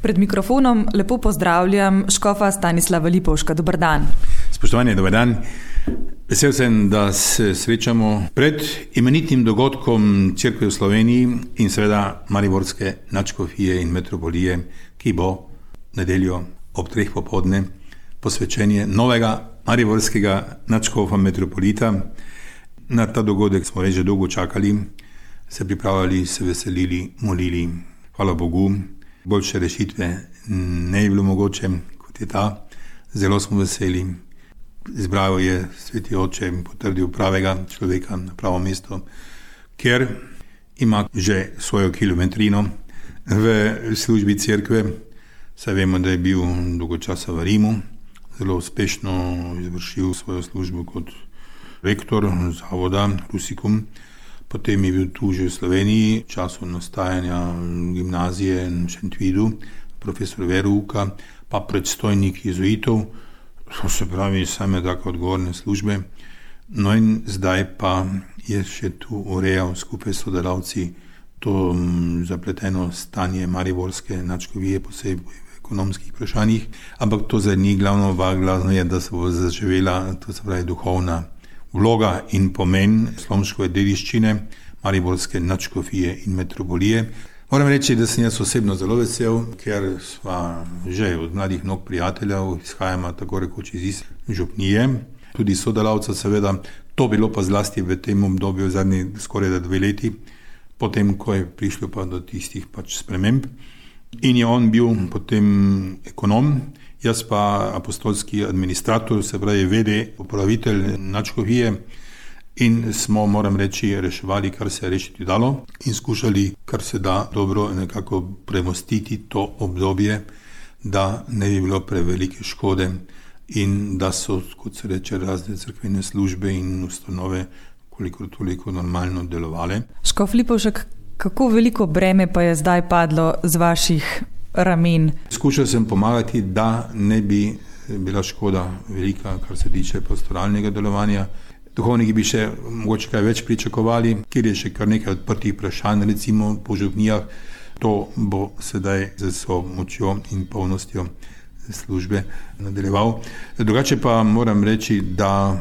Pred mikrofonom lepo pozdravljam škofa Stanislava Lipovška. Dober dan. Spoštovani, dober dan. Vesel sem, da se srečamo pred imenitnim dogodkom Cerkve v Sloveniji in seveda Mariborske nadškofije in metropolije, ki bo nedeljo ob 3 popoldne posvečenje novega mariborskega nadškofa metropolita. Na ta dogodek smo že dolgo čakali, se pripravljali, se veselili, molili. Hvala Bogu, boljše rešitve ne je bilo mogoče, kot je ta. Zelo smo veseli. Izbral je Sveti Oče in potrdil pravega človeka na pravo mesto, ker ima že svojo kilometrino v službi cerkve. Saj vemo, da je bil dolgo časa v Rimu, zelo uspešno izvršil svojo službo kot rektor zavoda Rusikum. Potem je bil tu že v Sloveniji, v času nastajanja gimnazije v Šentvidu, profesor Verouka, pa predstojnik jezuitov, to se pravi same tako odgovorne službe. No in zdaj pa je še tu urejal skupaj s sodelavci to zapleteno stanje mariborske nadškofije, posebej v ekonomskih vprašanjih, ampak to zdaj ni glavno, glavno je, da se bo zaživela, to se pravi duhovna vloga in pomen slomškove dediščine, mariborske nadškofije in metropolije. Moram reči, da sem jaz osebno zelo vesel, ker sva že od mladih nog prijateljev, izhajamo tako rekoč iz iste župnije, tudi sodelavca seveda, to bilo pa zlasti v tem obdobju zadnji skoraj 2 leti, potem ko je prišlo pa do tistih sprememb. In je on bil potem ekonom, jaz pa apostolski administrator, se pravi vede, upravitelj nadškofije, in smo, moram reči, reševali, kar se je rešiti dalo in skušali, kar se da dobro nekako premostiti to obdobje, da ne bi bilo prevelike škode in da so, kot se reče, razne cerkvene službe in ustanove kolikor toliko normalno delovale. Škof Lipovšek, kako veliko breme pa je zdaj padlo z vaših ramen? Skušal sem pomagati, da ne bi bila škoda velika, kar se tiče pastoralnega delovanja. Duhovniki bi še mogoče kaj več pričakovali, kjer je še kar nekaj odprtih vprašanj, recimo po župnijah. To bo sedaj z svojo močjo in polnostjo službe nadaljeval. Drugače pa moram reči, da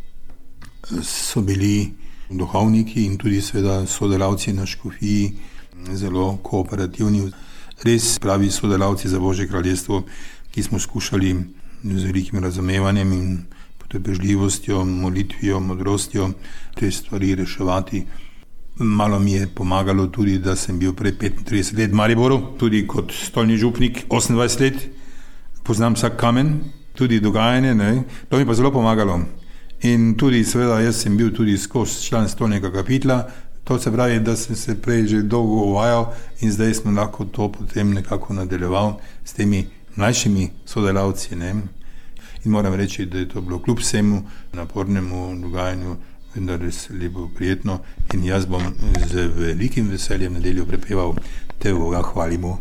so bili duhovniki in tudi seveda sodelavci na škofiji zelo kooperativni. Res pravi sodelavci za Božje kraljestvo, ki smo skušali z velikim razumevanjem in potrpežljivostjo, molitvijo, modrostjo te stvari reševati. Malo mi je pomagalo tudi, da sem bil prej 35 let v Mariboru, tudi kot stolni župnik 28 let. Poznam vsak kamen, tudi dogajanje, ne? To mi pa zelo pomagalo. In tudi seveda jaz sem bil tudi skozi član stolnega kapitla, to se pravi, da sem se prej že dolgo uvajal in zdaj smo lahko to potem nekako nadaljeval s temi mlajšimi sodelavci, ne? In moram reči, da je to bilo kljub vsemu napornemu dogajanju vendar res lepo prijetno in jaz bom z velikim veseljem nedeljo prepeval Te Boga hvalimo.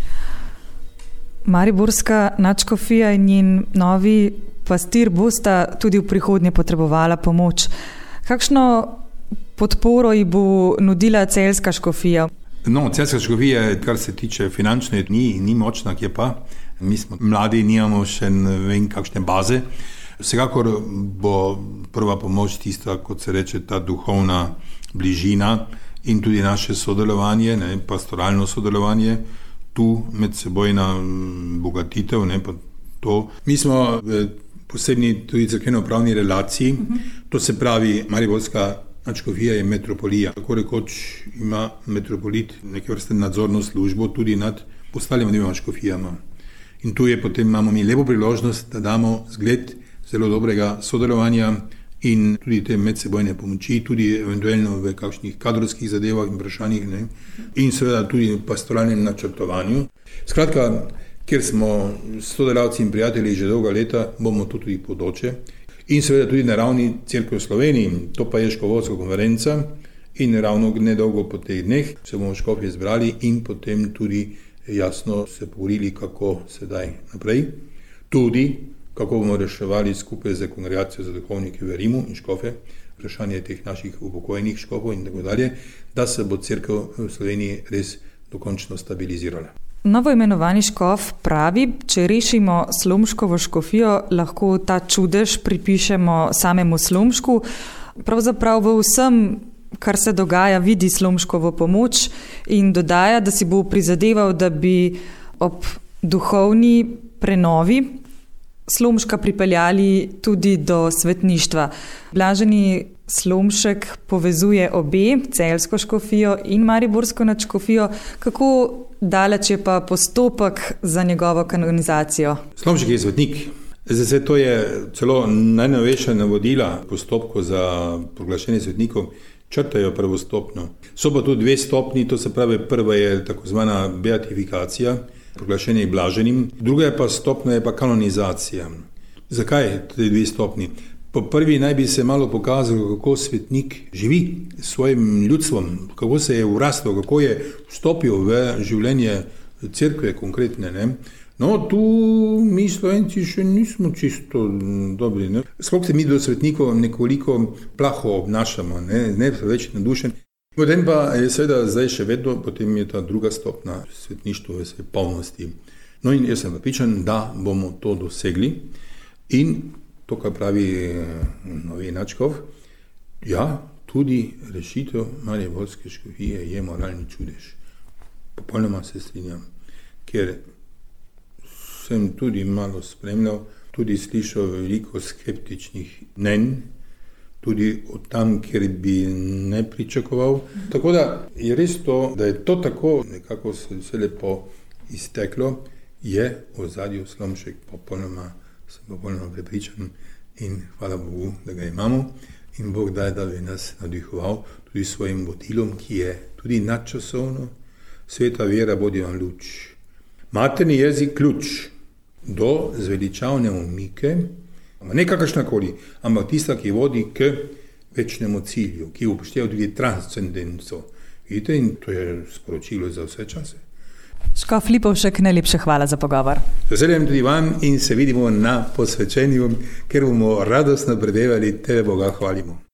Mariborska nadškofija in njen novi pastir bosta tudi v prihodnje potrebovala pomoč. Kakšno podporo ji bo nudila celjska škofija? No, celjska škofija, kar se tiče finančne, ni močna, kje pa. Mi smo mladi, nimamo še ne vem kakšne baze. Vsekakor bo prva pomoč tista, kot se reče, ta duhovna bližina in tudi naše sodelovanje, ne, pastoralno sodelovanje, tu medsebojna bogatitev, ne, pa to. Mi smo v posebni tudi cerkveno-pravni relaciji, to se pravi Mariborska nadškofija je metropolija. Tako rekoč ima metropolit neke vrste nadzorno službo tudi nad ostalima 2 škofijama. In tu je potem imamo mi lepo priložnost, da damo zgled zelo dobrega sodelovanja in tudi te medsebojne pomoči, tudi eventualno v kakšnih kadrovskih zadevah in vprašanjih, ne? In seveda tudi v pastoralnem načrtovanju. Skratka, ker smo sodelavci in prijatelji že dolga leta, bomo to tudi podoče. In seveda tudi na ravni Cerkve v Sloveniji, to pa je škofovska konferenca in ravno nedolgo po teh dneh se bomo škofje zbrali in potem tudi jasno se pogovorili, kako sedaj naprej. Tudi, kako bomo reševali skupaj z kongregacijo za duhovnike v Rimu in škofe, vprašanje teh naših upokojenih škofov in tako dalje, da se bo cerkev v Sloveniji res dokončno stabilizirala. Novo imenovani škof pravi, če rešimo Slomškovo škofijo, lahko ta čudež pripišemo samemu Slomšku. Pravzaprav v vsem, kar se dogaja, vidi Slomškovo pomoč in dodaja, da si bo prizadeval, da bi ob duhovni prenovi Slomška pripeljali tudi do svetništva. Blaženi Slomšek povezuje obe, celjsko škofijo in mariborsko nadškofijo. Kako daleč je pa postopek za njegovo kanonizacijo? Slomšek je svetnik. Zdaj, to je celo najnovejša navodila postopku za proglašenje svetnikov, črtajo prvostopno. So pa tu 2 stopni, to se pravi, prva je tako zvana beatifikacija, proglašenje blaženim, druga je pa stopna, je pa kanonizacija. Zakaj te 2 stopni? Po prvi naj bi se malo pokazalo, kako svetnik živi s svojim ljudstvom, kako se je urastel, kako je vstopil v življenje cerkve konkretne. Ne? No, tu mi Slovenci še nismo čisto dobri. Ne? Sploh se mi do svetnikov nekoliko plaho obnašamo, ne več nadušen. Potem pa je seveda zdaj še vedno, potem je ta druga stopna svetništvo v svoji polnosti. No in jaz sem prepričan, da bomo to dosegli in to, kar pravi novi nadškof, ja, tudi rešitev mariborske škofije je moralni čudež. Popolnoma se strinjam, ker sem tudi malo spremljal, tudi slišal veliko skeptičnih mnenj, tudi od tam, kjer bi ne pričakoval. Tako da je res to, da je to tako, nekako se vse lepo izteklo, je v ozadju Slomšek sem popolnoma prepričan in hvala Bogu, da ga imamo in Bog daj, da bi nas navdihoval tudi svojim vodilom, ki je tudi nadčasovno. Sveta vera bodi vam luč. Materni jezik ključ do zveličavne umike, ne kakršnakoli, ampak tista, ki vodi k večnemu cilju, ki upošteva tudi transcendenco. Vidite, in to je sporočilo za vse čase. Škof Lipovšek, najlepša hvala za pogovor. Veseljem tudi vam in se vidimo na posvečenju, ker bomo radostno predevali, Tebe Boga hvalimo.